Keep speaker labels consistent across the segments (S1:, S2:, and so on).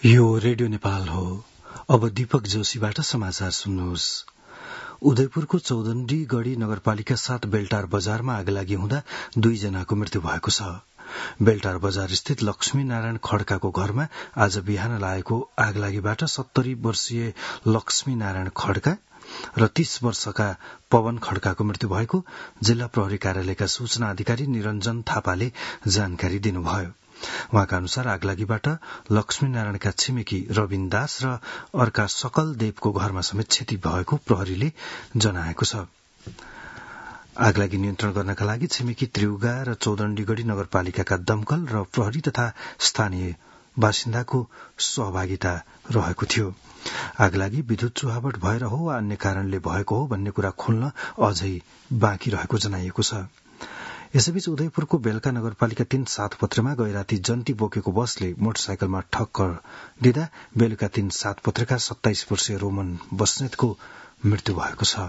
S1: यो रेडियो नेपाल हो। अब दीपक जोशीबाट समाचार सुन्नुहोस्। उदयपुरको चौदण्डी गढ़ी नगरपालिका 7 बेलटार बजारमा आगलागी हुँदा 2 जनाको मृत्यु भएको छ। बेलटार बजार स्थित लक्ष्मी नारायण खड्काको घरमा आज बिहान लागेको आगलागीबाट 70 वर्षीय लक्ष्मी नारायण खड्का र 30 वर्षका पवन खड्काको मृत्यु भएको जिल्ला प्रहरी कार्यालयका सूचना अधिकारी निरञ्जन थापाले जानकारी दिनुभयो। उहाँका अनुसार आगलागीबाट लक्ष्मीनारायणका छिमेकी रविन दास र अर्का सकल देवको घरमा समेत क्षति भएको प्रहरीले जनाएको छ। आगलागी नियन्त्रण गर्नका लागि छिमेकी त्रिउगा र चौदण्डीगढ़ी नगरपालिकाका दमकल र प्रहरी तथा स्थानीय बासिन्दाको सहभागिता रहेको थियो। आगलागी विद्युत चुहावट भएर हो वा अन्य कारणले भएको हो भन्ने कुरा खुल्न अझै बाँकी रहेको जनाइएको छ। यसैबीच उदयपुरको बेलका नगरपालिका 3 सातपत्रेमा गैराती जन्ती बोकेको बसले मोटरसाइकलमा ठक्कर दिँदा बेलुका 3 सातपत्रेका 27 वर्षीय रोमन बस्नेतको मृत्यु भएको छ।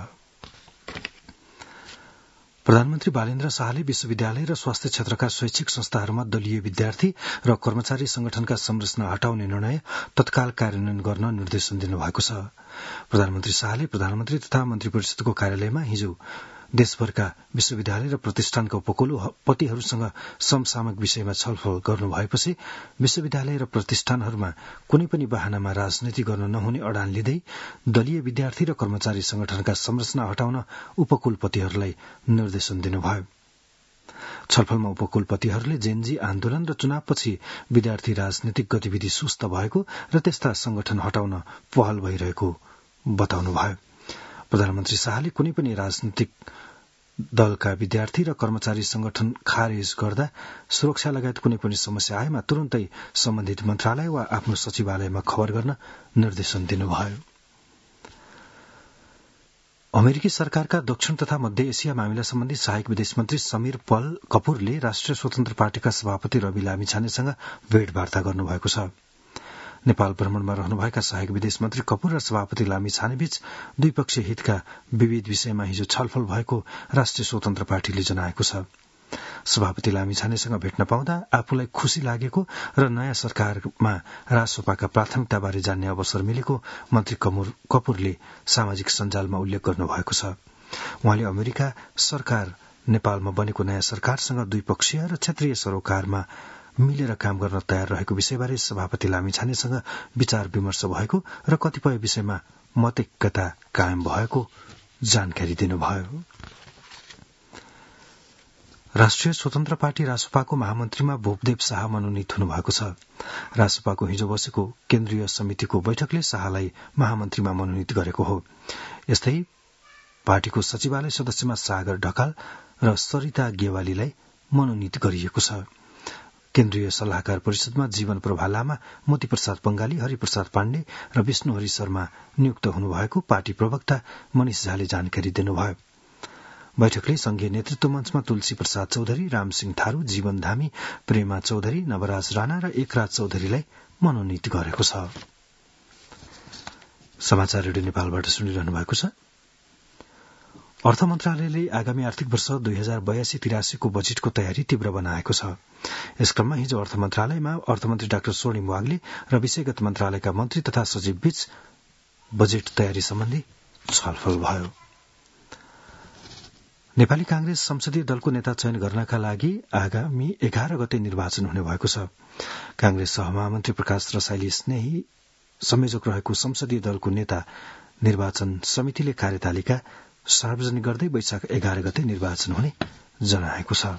S1: प्रधानमन्त्री बालेन्द्र शाहले विश्वविद्यालय र स्वास्थ्य क्षेत्रका शैक्षिक संस्थाहरूमा दलीय विद्यार्थी र कर्मचारी संगठनका संरचना हटाउने निर्णय तत्काल कार्यान्वयन गर्न निर्देशन दिनुभएको छ। प्रधानमन्त्री शाहले प्रधानमन्त्री तथा मन्त्री परिषदको कार्यालयमा हिजो देशभरका विश्वविद्यालय र प्रतिष्ठानका उपकुलपतिहरूसँग समसामयिक विषयमा छलफल गर्नु भएपछि विश्वविद्यालय र प्रतिष्ठानहरूमा कुनै पनि बहानामा राजनीति गर्न नहुने अडान लिँदै दलीय विद्यार्थी र कर्मचारी संगठनका संरचना हटाउन उपकुलपतिहरूलाई निर्देशन दिनुभयो। छलफलमा उपकुलपतिहरूले जेनजी आन्दोलन र चुनावपछि विद्यार्थी राजनीतिक गतिविधि सुस्त भएको र त्यस्ता संगठन हटाउन पहल भइरहेको बताउनुभयो। प्रधानमन्त्री शाहले कुनै पनि राजनीतिक दलका विद्यार्थी र कर्मचारी संगठन खारेज गर्दा सुरक्षा लगायत कुनै पनि समस्या आएमा तुरन्तै सम्बन्धित मन्त्रालय वा आफ्नो सचिवालयमा खबर गर्न निर्देशन दिनुभयो। अमेरिकी सरकारका दक्षिण तथा मध्य एसिया मामिला सम्बन्धी सहायक विदेश मन्त्री समीर पल कपूरले राष्ट्रिय स्वतन्त्र पार्टीका सभापति रवि लामिछानेसँग भेटवार्ता गर्नुभएको छ। नेपाल भ्रमणमा रहनुभएका सहायक विदेश मन्त्री कपूर र सभापति लामिछानेबीच द्विपक्षीय हितका विविध विषयमा हिजो छलफल भएको राष्ट्रिय स्वतन्त्र पार्टीले जनाएको छ। सभापति लामिछानेसँग भेट्न पाउँदा आफूलाई खुशी लागेको र नयाँ सरकारमा राजसपाका प्राथमिकताबारे जान्ने अवसर मिलेको मन्त्री कपूरले सामाजिक सञ्जालमा उल्लेख गर्नुभएको छ। उहाँले अमेरिका सरकार नेपालमा बनेको नयाँ सरकारसँग द्विपक्षीय र क्षेत्रीय सरोकारमा मिलेर काम गर्न तयार रहेको विषयबारे सभापति लामिछानेसँग विचार विमर्श भएको र कतिपय विषयमा मतैक्यता कायम भएको जानकारी दिनुभयो। राष्ट्रिय स्वतन्त्र पार्टी रासपाको महामन्त्रीमा भूपदेव शाह मनोनित हुनुभएको छ। रासपाको हिजो बसेको केन्द्रीय समितिको बैठकले शाहलाई महामन्त्रीमा मनोनित गरेको हो। यस्तै पार्टीको सचिवालय सदस्यमा सागर ढकाल र सरिता गेवालीलाई मनोनित गरिएको छ। केन्द्रीय सल्लाहकार परिषदमा जीवन प्रभा लामा, मोती प्रसाद बंगाली, हरिप्रसाद पाण्डे र विष्णुहरि शर्मा नियुक्त हुनुभएको पार्टी प्रवक्ता मनिष झाले जानकारी दिनुभयो। बैठकले संघीय नेतृत्व मञ्चमा तुलसी प्रसाद चौधरी, रामसिंह थारू, जीवन धामी, प्रेमा चौधरी, नवराज राणा र एकराज चौधरीलाई मनोनित गरेको छ। समाचार रेडियो नेपालबाट सुनिरहनु भएको छ। अर्थ मन्त्रालयले आगामी आर्थिक वर्ष 2082-83 को बजेटको तयारी तीव्र बनाएको छ। यस क्रममा हिजो अर्थ मन्त्रालयमा अर्थमन्त्री डाक्टर स्वर्णिम वाग्ले र विषयगत मन्त्रालयका मन्त्री तथा सचिव बीच बजेट तयारी सम्बन्धी छलफल भयो। नेपाली कांग्रेस संसदीय दलको नेता चयन गर्नका लागि आगामी 11 गते निर्वाचन हुने भएको छ। कांग्रेस सहमहामन्त्री प्रकाश रसाइली स्नेही संयोजक रहेको संसदीय दलको नेता निर्वाचन समितिले कार्यतालिका सार्वजनिक गर्दै वैशाख 11 गते निर्वाचन हुने जनाएको छ।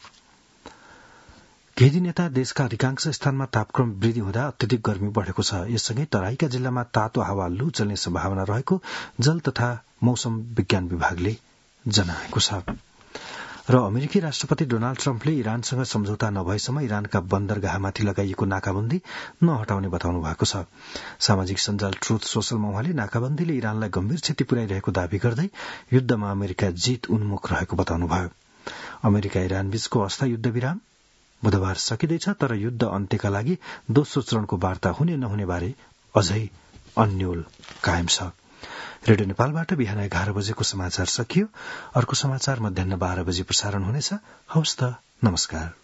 S1: केही दिन यता देशका अधिकांश स्थानमा तापक्रम वृद्धि हुँदा अत्यधिक गर्मी बढ़ेको छ। यससँगै तराईका जिल्लामा तातो हावा लू चल्ने सम्भावना रहेको जल तथा मौसम विज्ञान विभागले जनाएको छ। र अमेरिकी राष्ट्रपति डोनाल्ड ट्रम्पले इरानसँग सम्झौता नभएसम्म इरानका बन्दरगाहमाथि लगाइएको नाकाबन्दी नहटाउने बताउनु भएको छ। सामाजिक सञ्जाल ट्रुथ सोशलमा उहाँले नाकाबन्दीले इरानलाई गम्भीर क्षति पुर्याइरहेको दावी गर्दै युद्धमा अमेरिका जित उन्मुख रहेको बताउनुभयो। अमेरिका इरान बीचको अस्थायी युद्ध विराम बुधबार सकिँदैछ, तर युद्ध अन्त्यका लागि दोस्रो चरणको वार्ता हुने नहुने बारे अझै अन्यल कायम छ। रेडियो नेपालबाट बिहान 11 बजेको समाचार सकियो। अर्को समाचार मध्याह 12 बजे प्रसारण हुनेछ। हवस् त, नमस्कार।